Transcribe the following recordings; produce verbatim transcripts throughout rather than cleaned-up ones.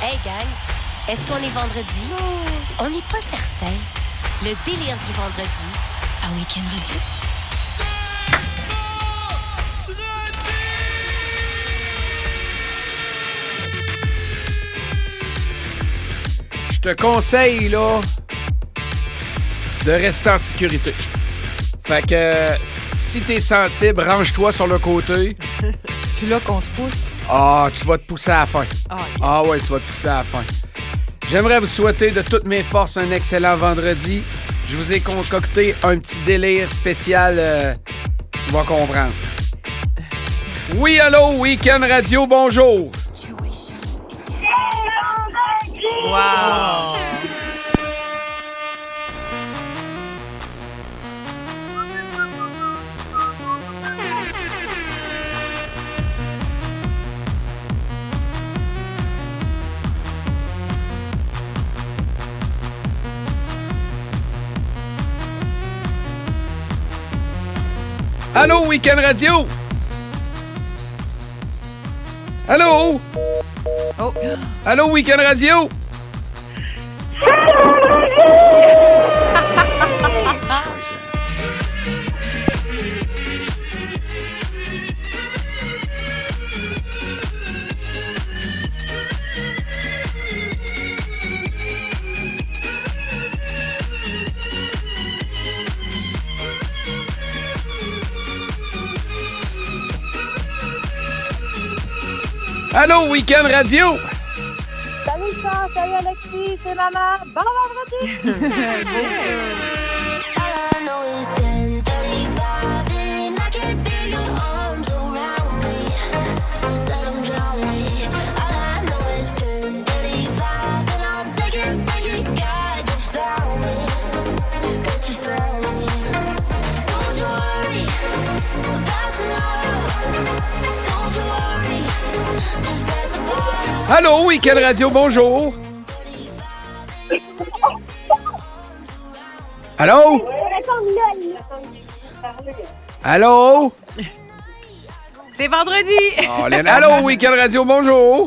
Hey, gang, est-ce qu'on est vendredi? On n'est pas certain. Le délire du vendredi à Week-end Radio. Je te conseille, là, de rester en sécurité. Fait que, euh, si t'es sensible, range-toi sur le côté. C'est-tu là qu'on se pousse? Ah, tu vas te pousser à la fin. Ah, yes. Ah ouais, tu vas te pousser à la fin. J'aimerais vous souhaiter de toutes mes forces un excellent vendredi. Je vous ai concocté un petit délire spécial. Euh, tu vas comprendre. Oui, allô, Week-end Radio, bonjour. Wow! Allô, Week-end Radio? Allô? Oh! Allô, Week-end Radio? Allô, Week-end Radio? Salut Charles, salut Alexis, c'est maman. Bon vendredi! Allô, Week-end Radio, bonjour. Allô? Allô? C'est vendredi! Oh, Léna. Allô, Week-end Radio, bonjour.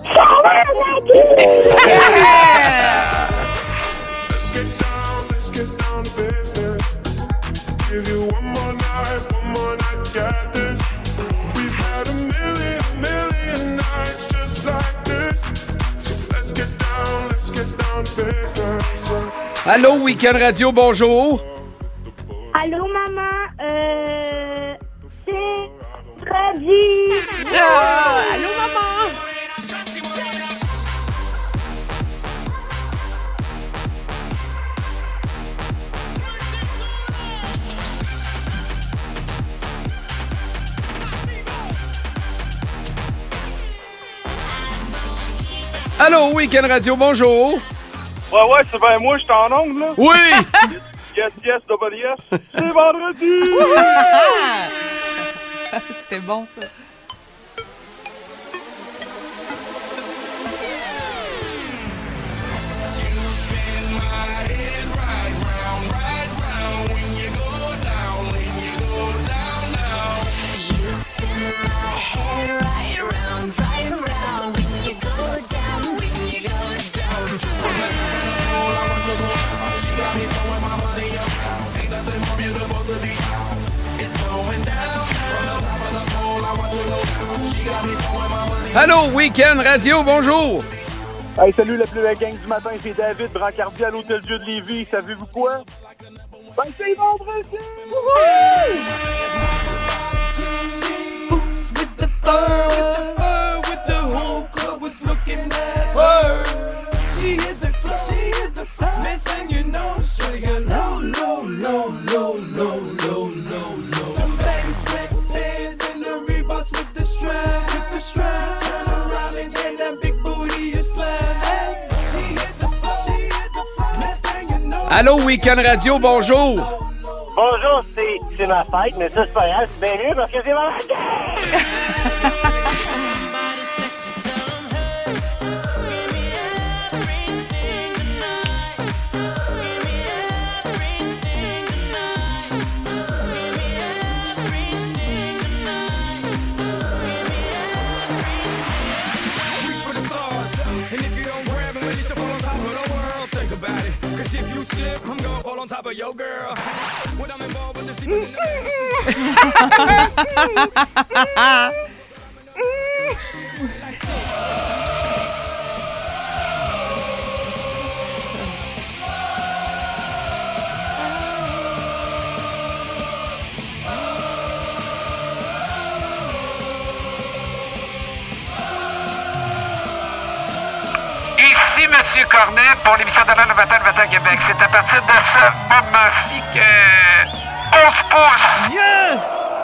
Allô, Week-end Radio, bonjour. Allô maman, euh... c'est vendredi! Ah, allô, maman! Allô, Week-end Radio, bonjour. Ouais, ouais, c'est bien moi, je suis en ongle, là. Oui! Yes, yes, double yes. C'est vendredi! C'était bon, ça. Allô, Week-end Radio, bonjour. Hey, salut, la plus belle gang du matin, c'est David Brancardier à l'Hôtel-Dieu de Lévis. Savez-vous quoi? Ben, c'est vendredi! Allô, Week-end Radio, bonjour. Bonjour, c'est, c'est ma fête, mais ça, c'est pas grave, c'est bien mieux parce que c'est ma fête! And if you don't grab him, at least you fall on top of the world. Think about it, cause if you slip, I'm gonna fall on top of your girl. When I'm involved with this deep in Ici Monsieur Cornet pour l'émission de la Nouvelle Nouvelle Québec. C'est à partir de ce moment-ci que on se pousse. Yes!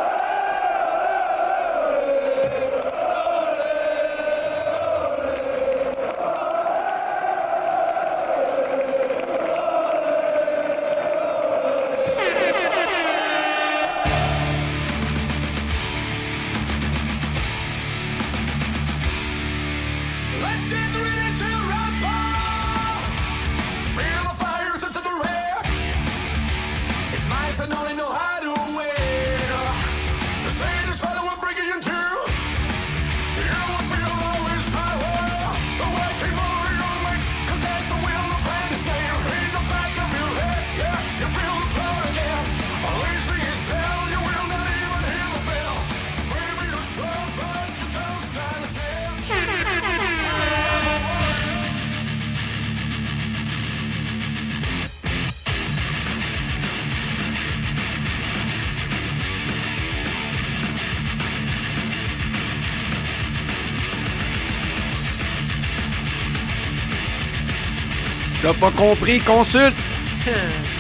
Let's get ready to rock ball. Feel the fire into the red. It's nice and only know how to win. The stage is fighting, we're breaking into. You will feel always power. The way came over your way. Cause that's the will of brand is there. In the back of your head, yeah. You feel the flow again. Unleashing yourself, you will not even hear the bell. Maybe you're strong, but you don't stand a chance. Si t'as pas compris, consulte.